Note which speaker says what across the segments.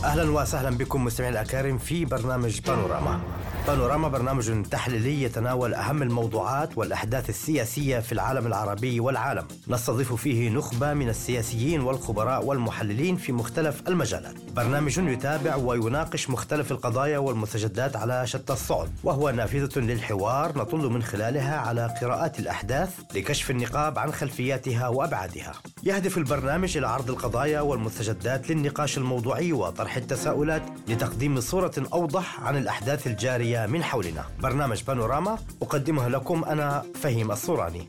Speaker 1: أهلا وسهلا بكم مستمعين الأكارم في برنامج بانوراما. بانوراما برنامج تحليلي يتناول أهم الموضوعات والأحداث السياسية في العالم العربي والعالم. نستضيف فيه نخبة من السياسيين والخبراء والمحللين في مختلف المجالات. برنامج يتابع ويناقش مختلف القضايا والمستجدات على شتى الصعد، وهو نافذة للحوار نطل من خلالها على قراءات الأحداث لكشف النقاب عن خلفياتها وأبعادها. يهدف البرنامج إلى عرض القضايا والمستجدات للنقاش الموضوعي وطرح التساؤلات لتقديم صورة أوضح عن الأحداث الجارية من حولنا. برنامج بانوراما أقدمها لكم أنا فهيم الصوراني.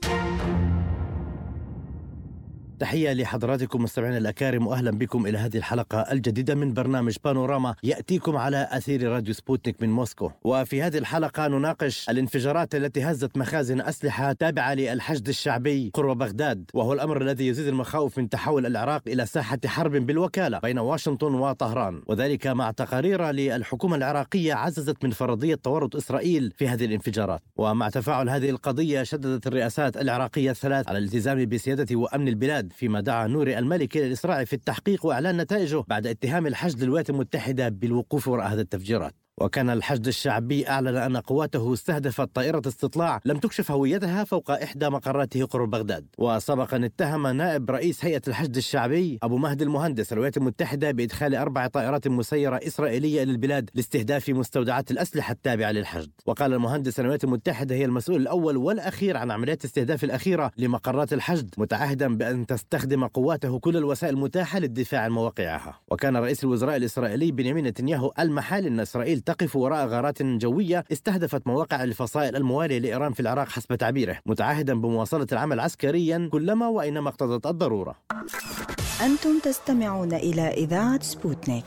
Speaker 1: تحية لحضراتكم مستمعين الأكارم، وأهلا بكم إلى هذه الحلقة الجديدة من برنامج بانوراما يأتيكم على أثير راديو سبوتنيك من موسكو. وفي هذه الحلقة نناقش الانفجارات التي هزت مخازن أسلحة تابعة للحشد الشعبي قرب بغداد، وهو الأمر الذي يزيد المخاوف من تحول العراق إلى ساحة حرب بالوكالة بين واشنطن وطهران، وذلك مع تقارير للحكومة العراقية عززت من فرضية تورط إسرائيل في هذه الانفجارات. ومع تفاعل هذه القضية شددت الرئاسات العراقية الثلاث على الالتزام بسيادة وأمن البلاد، فيما دعا نوري المالكي للإسراع في التحقيق وإعلان نتائجه بعد اتهام الحشد للولايات المتحدة بالوقوف وراء هذه التفجيرات. وكان الحشد الشعبي أعلن أن قواته استهدفت طائرة استطلاع لم تكشف هويتها فوق إحدى مقراته قرب بغداد. وسبقا اتهم نائب رئيس هيئة الحشد الشعبي أبو مهدي المهندس الولايات المتحدة بإدخال 4 طائرات مسيرة إسرائيلية للبلاد لاستهداف مستودعات الأسلحة التابعة للحشد. وقال المهندس أن الولايات المتحدة هي المسؤول الأول والأخير عن عمليات الاستهداف الأخيرة لمقرات الحشد، متعهدا بأن تستخدم قواته كل الوسائل المتاحة للدفاع عن مواقعها. وكان رئيس الوزراء الإسرائيلي بنيامين نتنياهو المحال أن إسرائيل تقف وراء غارات جوية استهدفت مواقع الفصائل الموالية لإيران في العراق حسب تعبيره، متعهدا بمواصلة العمل عسكريا كلما وأينما اقتضت الضرورة.
Speaker 2: أنتم تستمعون إلى إذاعة سبوتنيك.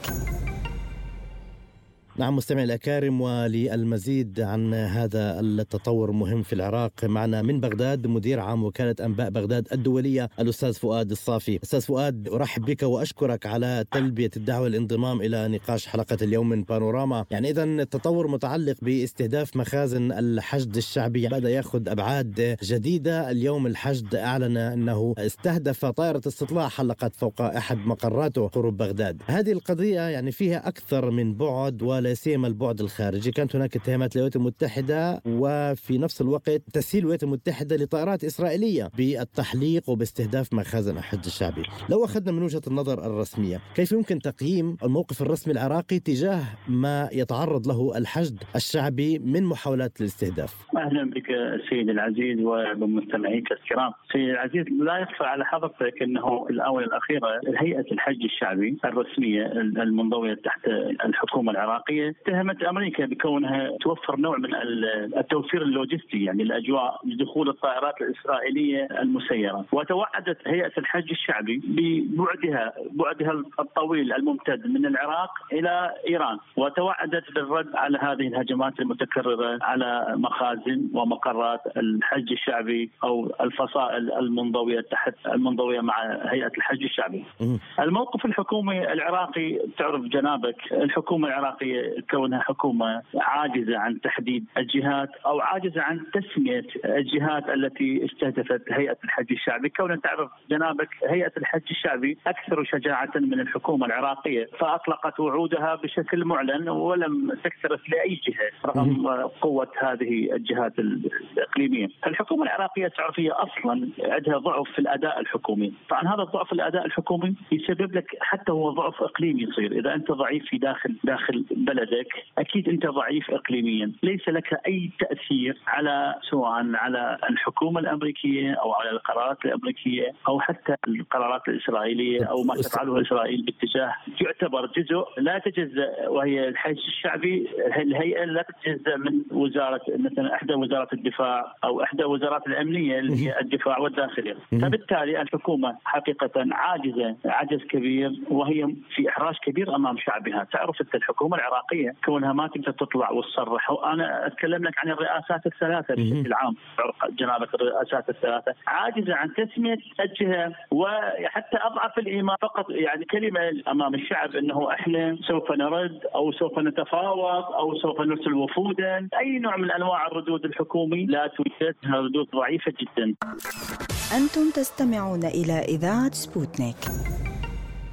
Speaker 1: نعم مستمعي الأكارم، وللمزيد عن هذا التطور المهم في العراق معنا من بغداد مدير عام وكالة أنباء بغداد الدولية الأستاذ فؤاد الصافي. أستاذ فؤاد، أرحب بك وأشكرك على تلبية الدعوة للانضمام إلى نقاش حلقة اليوم من بانوراما. يعني إذن التطور متعلق باستهداف مخازن الحشد الشعبي بدأ يأخذ أبعاد جديدة. اليوم الحشد أعلن أنه استهدف طائرة استطلاع حلقت فوق أحد مقراته قرب بغداد. هذه القضية يعني فيها أكثر من بعد ولا سيما البعد الخارجي. كانت هناك اتهامات للولايات المتحدة وفي نفس الوقت تسهيل الولايات المتحدة لطائرات إسرائيلية بالتحليق وباستهداف مخازن الحشد الشعبي. لو أخذنا من وجهة النظر الرسمية، كيف يمكن تقييم الموقف الرسمي العراقي تجاه ما يتعرض له الحشد الشعبي من محاولات الاستهداف؟
Speaker 3: أهلا بك سيدي العزيز وبمستمعيك الكرام. سيدي العزيز، لا يخفى على حضرتك أنه الآونة الأخيرة هيئة الحشد الشعبي الرسمية المنضوية تحت الحكومة العراقية اتهمت أمريكا بكونها توفر نوع من التوفير اللوجستي، يعني الأجواء لدخول الطائرات الإسرائيلية المسيرة. وتوعدت هيئة الحشد الشعبي بعدها الطويل الممتد من العراق إلى إيران، وتوعدت بالرد على هذه الهجمات المتكررة على مخازن ومقرات الحشد الشعبي أو الفصائل المنضوية مع هيئة الحشد الشعبي. الموقف الحكومي العراقي، تعرف جنابك الحكومة العراقية كونها حكومة عاجزة عن تحديد الجهات أو عاجزة عن تسمية الجهات التي استهدفت هيئة الحشد الشعبي. كونها تعرف جنابك هيئة الحشد الشعبي أكثر شجاعة من الحكومة العراقية، فأطلقت وعودها بشكل معلن ولم تكترث لأي جهة رغم قوة هذه الجهات الإقليمية. الحكومة العراقية تعرف هي أصلا عندها ضعف في الأداء الحكومي. طبعا هذا الضعف في الأداء الحكومي يسبب لك حتى هو ضعف إقليمي يصير. إذا أنت ضعيف في داخل بلدك أكيد أنت ضعيف إقليميا، ليس لك أي تأثير سواء على الحكومة الأمريكية أو على القرارات الأمريكية أو حتى القرارات الإسرائيلية أو ما تفعله إسرائيل باتجاه تعتبر جزء لا يتجزأ، وهي الحشد الشعبي. الهيئة لا تتجزأ من وزارة مثلا إحدى وزارات الدفاع أو إحدى وزارات الأمنية اللي هي الدفاع والداخلية. فبالتالي الحكومة حقيقة عاجزة عجز كبير، وهي في إحراج كبير أمام شعبها. تعرف الحكومة العراقية كونها ما تقدر تطلع وتصرح، وأنا أتكلم لك عن الرئاسات الثلاثة بشكل عام. جنابك الرئاسات الثلاثة عاجزة عن تسمية الجهة، وحتى أضعف الإيمان فقط يعني كلمة أمام الشعب أنه إحنا سوف نرد أو سوف نتفاوض أو سوف نرسل وفودا. أي نوع من أنواع الردود الحكومي لا توجد، ردود ضعيفة جدا.
Speaker 2: أنتم تستمعون إلى إذاعة سبوتنيك.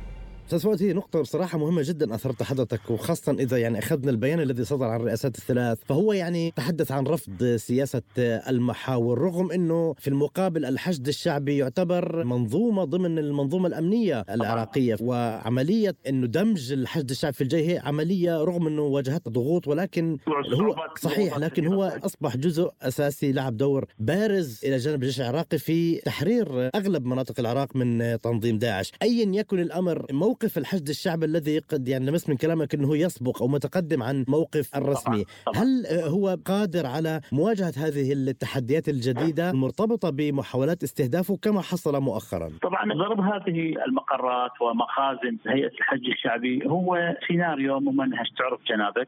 Speaker 1: أستاذ فؤاد، هي نقطة بصراحة مهمة جدا أثرت حضرتك، وخاصة إذا يعني أخذنا البيان الذي صدر عن الرئاسات الثلاث، فهو يعني تحدث عن رفض سياسة المحاور، رغم أنه في المقابل الحشد الشعبي يعتبر منظومة ضمن المنظومة الأمنية العراقية، وعملية أنه دمج الحشد الشعبي في الجيش هي عملية رغم أنه واجهت ضغوط، ولكن هو صحيح، لكن هو أصبح جزء أساسي، لعب دور بارز إلى جانب الجيش العراقي في تحرير أغلب مناطق العراق من تنظيم داعش. أيا يكن الأمر، موقف الحشد الشعبي الذي قد يعني نمس من كلامك أنه يسبق أو متقدم عن موقف الرسمي، هل هو قادر على مواجهة هذه التحديات الجديدة المرتبطة بمحاولات استهدافه كما حصل مؤخرا؟
Speaker 3: طبعا ضرب هذه المقرات ومخازن هيئة الحج الشعبي هو سيناريو ممنهج، تعرف جنابك،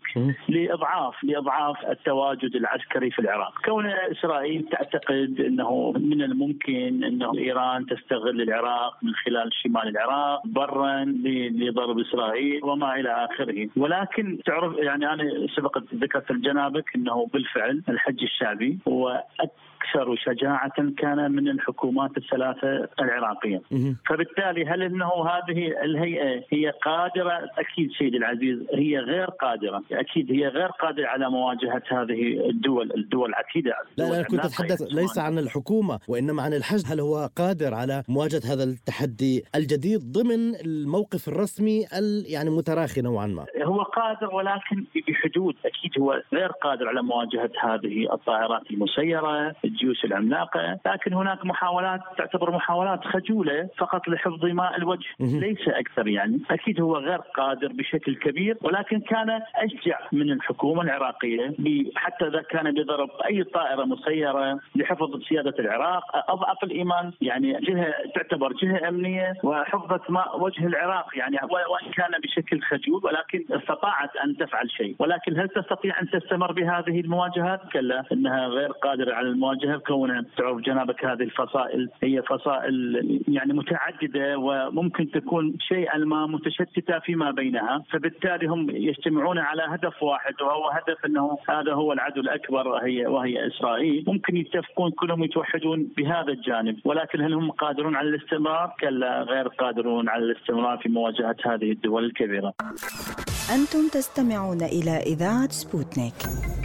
Speaker 3: لإضعاف التواجد العسكري في العراق. كون إسرائيل تعتقد أنه من الممكن أنه إيران تستغل العراق من خلال شمال العراق برا لضرب إسرائيل وما إلى آخره. ولكن تعرف يعني أنا سبق ذكرت الجنابك أنه بالفعل الحج الشعبي هو أكثر شجاعة كان من الحكومات الثلاثة العراقية. فبالتالي هل أنه هذه الهيئة هي قادرة؟ أكيد سيدي العزيز هي غير قادرة، أكيد هي غير قادرة على مواجهة هذه الدول عتيدة.
Speaker 1: لا كنت أتحدث ليس عن الحكومة وإنما عن الحشد، هل هو قادر على مواجهة هذا التحدي الجديد ضمن الموقف الرسمي يعني متراخي نوعا ما؟
Speaker 3: هو قادر ولكن بحدود، أكيد هو غير قادر على مواجهة هذه الطائرات المسيرة، الجيوش العملاقة، لكن هناك محاولات تعتبر محاولات خجولة فقط لحفظ ماء الوجه ليس أكثر. يعني أكيد هو غير قادر بشكل كبير، ولكن كان أشجع من الحكومة العراقية حتى إذا كان بضرب أي طائرة مسيرة لحفظ سيادة العراق. أضعف الإيمان يعني جهة تعتبر جهة أمنية وحفظت ماء وجه العراق، يعني وإن كان بشكل خجول ولكن استطاعت أن تفعل شيء. ولكن هل تستطيع أن تستمر بهذه المواجهات؟ كلا، إنها غير قادرة على المواجهة، كونها تعرف جنابك هذه الفصائل هي فصائل يعني متعددة وممكن تكون شيئا ما متشتتة فيما بينها، فبالتالي هم يجتمعون على هدف واحد وهو هدف أنه هذا هو العدو الأكبر وهي إسرائيل. ممكن يتفقون كلهم يتوحدون بهذا الجانب، ولكن هل هم قادرون على الاستمرار؟ كلا، غير قادرون على الاستمرار في مواجهة هذه الدول الكبيرة.
Speaker 2: أنتم تستمعون إلى إذاعة سبوتنيك.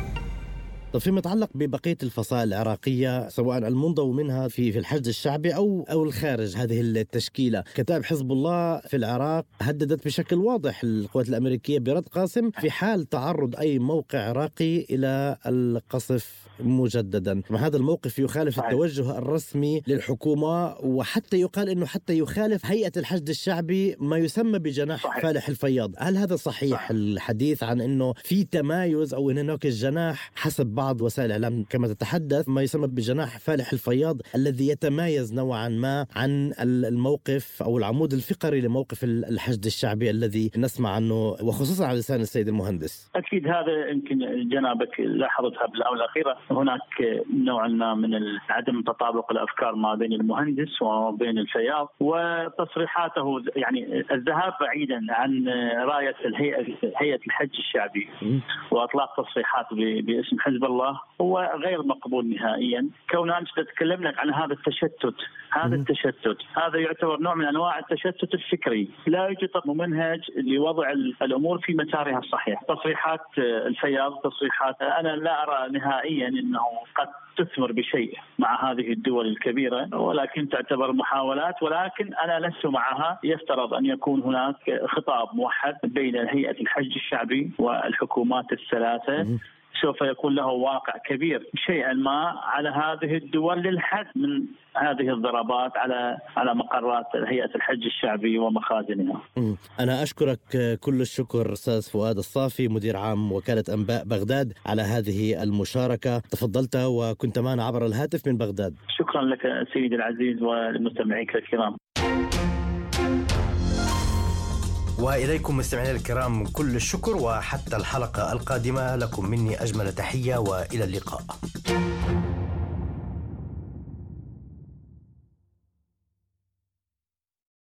Speaker 1: طب فيما يتعلق ببقية الفصائل العراقية سواء المنضوي منها في الحشد الشعبي أو الخارج هذه التشكيلة، كتائب حزب الله في العراق هددت بشكل واضح القوات الأمريكية برد قاسم في حال تعرض أي موقع عراقي إلى القصف مجددا. هذا الموقف يخالف التوجه الرسمي للحكومة، وحتى يقال أنه حتى يخالف هيئة الحشد الشعبي ما يسمى بجناح فالح الفياض. هل هذا صحيح الحديث عن أنه في تمايز أو أن هناك الجناح حسب بعض وسائل الإعلام كما تتحدث ما يسمى بجناح فالح الفياض الذي يتمايز نوعا ما عن الموقف أو العمود الفقري لموقف الحشد الشعبي الذي نسمع عنه وخصوصا على لسان السيد المهندس؟
Speaker 3: أكيد هذا يمكن جنابك لاحظتها بالآونة الأخيرة، هناك نوعا ما من عدم تطابق الأفكار ما بين المهندس وبين الفياض، وتصريحاته يعني الذهاب بعيدا عن راية هيئة الحج الشعبي وإطلاق تصريحات باسم حزب الله هو غير مقبول نهائيا. كوننا نتكلم لك عن هذا التشتت، هذا يعتبر نوع من انواع التشتت الفكري، لا يوجد ممنهج لوضع الامور في مسارها الصحيح. تصريحات الفياض تصريحات انا لا ارى نهائيا انه قد تثمر بشيء مع هذه الدول الكبيرة، ولكن تعتبر محاولات، ولكن أنا لست معها. يفترض أن يكون هناك خطاب موحد بين هيئة الحج الشعبي والحكومات الثلاثة، سوف يكون له واقع كبير شيئا ما على هذه الدول للحد من هذه الضربات على مقرات هيئة الحج الشعبي ومخازنها.
Speaker 1: أنا أشكرك كل الشكر أستاذ فؤاد الصافي، مدير عام وكالة أنباء بغداد، على هذه المشاركة. تفضلت وكنت معنا عبر الهاتف من بغداد.
Speaker 3: شكرا لك سيدي العزيز ولمستمعيك الكرام.
Speaker 1: وإليكم مستمعينا الكرام كل الشكر، وحتى الحلقة القادمة لكم مني أجمل تحية وإلى اللقاء.